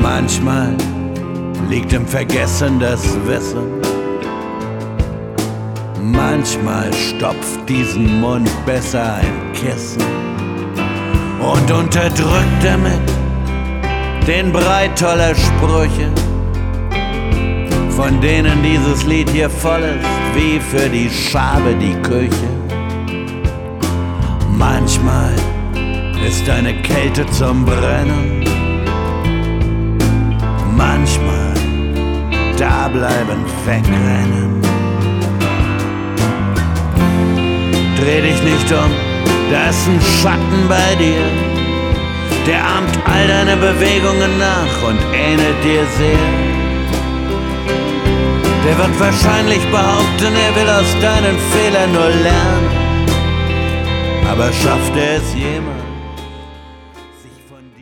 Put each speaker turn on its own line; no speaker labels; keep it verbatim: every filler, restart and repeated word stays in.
Manchmal liegt im Vergessen das Wissen. Manchmal stopft diesen Mund besser ein Kissen und unterdrückt damit den Brei toller Sprüche, von denen dieses Lied hier voll ist, wie für die Schabe die Küche. Manchmal ist eine Kälte zum Brennen, manchmal da bleiben, wegrennen. Dreh dich nicht um, da ist ein Schatten bei dir, der ahmt all deine Bewegungen nach und ähnelt dir sehr. Der wird wahrscheinlich behaupten, er will aus deinen Fehlern nur lernen, aber schafft er es jemals?